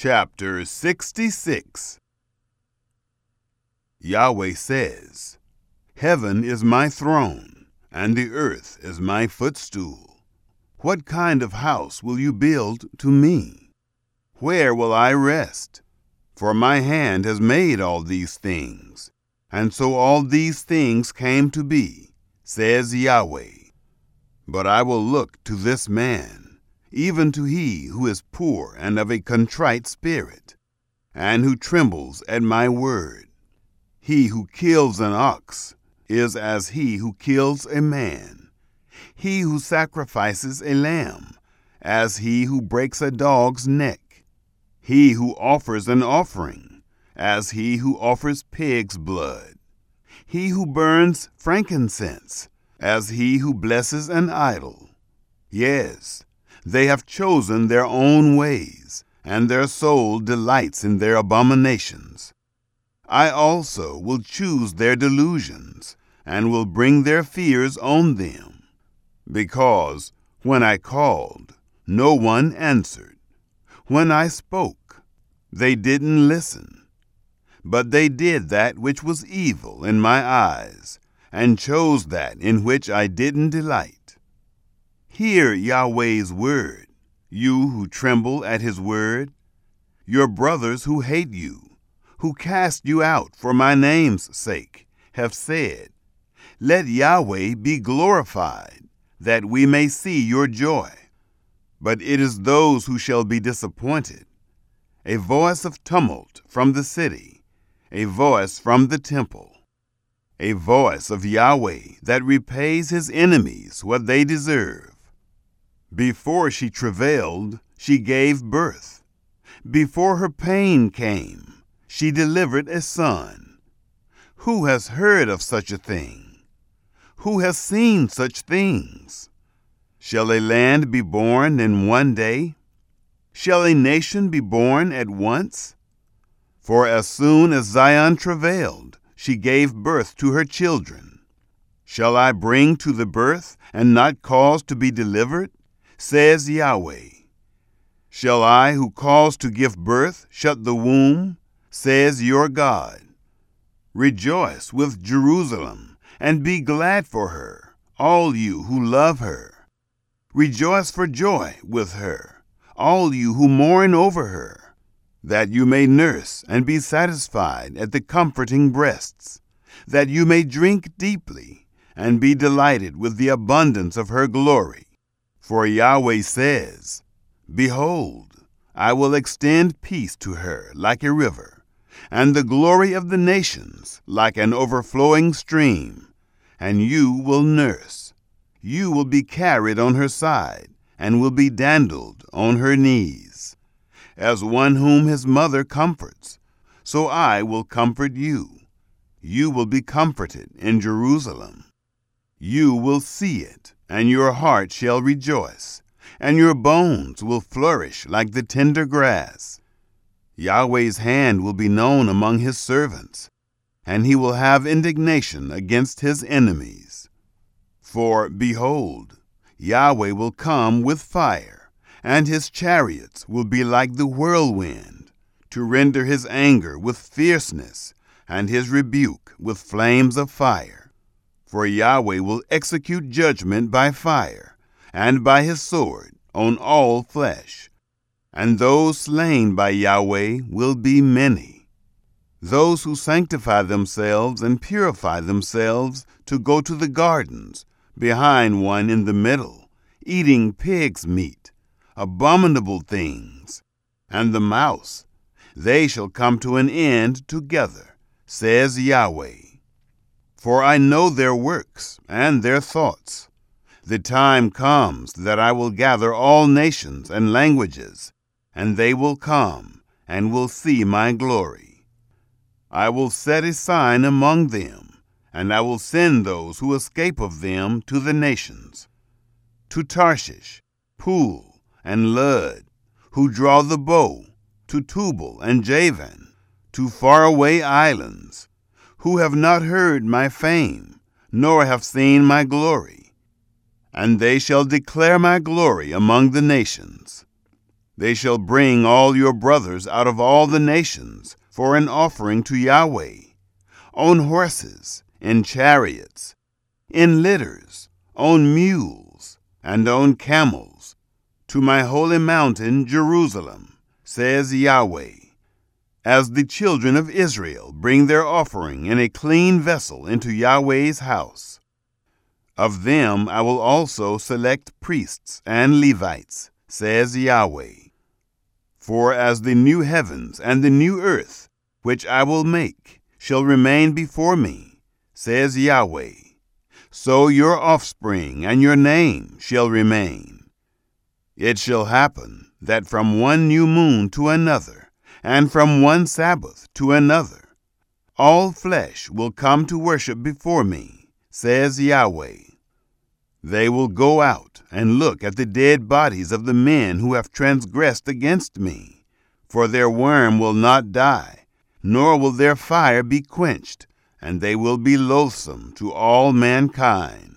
Chapter 66. Yahweh says, "Heaven is my throne, and the earth is my footstool. What kind of house will you build to me? Where will I rest? For my hand has made all these things, and so all these things came to be, says Yahweh. But I will look to this man, even to he who is poor and of a contrite spirit, and who trembles at my word. He who kills an ox is as he who kills a man. He who sacrifices a lamb, as he who breaks a dog's neck. He who offers an offering, as he who offers pig's blood. He who burns frankincense, as he who blesses an idol. Yes, they have chosen their own ways, and their soul delights in their abominations. I also will choose their delusions, and will bring their fears on them. Because when I called, no one answered. When I spoke, they didn't listen. But they did that which was evil in my eyes, and chose that in which I didn't delight. Hear Yahweh's word, you who tremble at his word, your brothers who hate you, who cast you out for my name's sake, have said, "Let Yahweh be glorified, that we may see your joy." But it is those who shall be disappointed. A voice of tumult from the city, a voice from the temple, a voice of Yahweh that repays his enemies what they deserve. Before she travailed, she gave birth. Before her pain came, she delivered a son. Who has heard of such a thing? Who has seen such things? Shall a land be born in one day? Shall a nation be born at once? For as soon as Zion travailed, she gave birth to her children. Shall I bring to the birth and not cause to be delivered? Says Yahweh. Shall I who cause to give birth shut the womb? Says your God. Rejoice with Jerusalem, and be glad for her, all you who love her. Rejoice for joy with her, all you who mourn over her, that you may nurse and be satisfied at the comforting breasts, that you may drink deeply and be delighted with the abundance of her glory. For Yahweh says, "Behold, I will extend peace to her like a river, and the glory of the nations like an overflowing stream, and you will nurse. You will be carried on her side, and will be dandled on her knees. As one whom his mother comforts, so I will comfort you. You will be comforted in Jerusalem. You will see it, and your heart shall rejoice, and your bones will flourish like the tender grass. Yahweh's hand will be known among his servants, and he will have indignation against his enemies. For, behold, Yahweh will come with fire, and his chariots will be like the whirlwind, to render his anger with fierceness, and his rebuke with flames of fire. For Yahweh will execute judgment by fire, and by his sword on all flesh. And those slain by Yahweh will be many. Those who sanctify themselves and purify themselves to go to the gardens, behind one in the middle, eating pig's meat, abominable things, and the mouse, they shall come to an end together, says Yahweh. For I know their works and their thoughts. The time comes that I will gather all nations and languages, and they will come and will see my glory. I will set a sign among them, and I will send those who escape of them to the nations, to Tarshish, Pool, and Lud, who draw the bow, to Tubal and Javan, to faraway islands, who have not heard my fame, nor have seen my glory. And they shall declare my glory among the nations. They shall bring all your brothers out of all the nations for an offering to Yahweh, on horses, in chariots, in litters, on mules, and on camels, to my holy mountain Jerusalem, says Yahweh, as the children of Israel bring their offering in a clean vessel into Yahweh's house. Of them I will also select priests and Levites, says Yahweh. For as the new heavens and the new earth, which I will make, shall remain before me, says Yahweh, so your offspring and your name shall remain. It shall happen that from one new moon to another, and from one Sabbath to another, all flesh will come to worship before me, says Yahweh. They will go out and look at the dead bodies of the men who have transgressed against me, for their worm will not die, nor will their fire be quenched, and they will be loathsome to all mankind.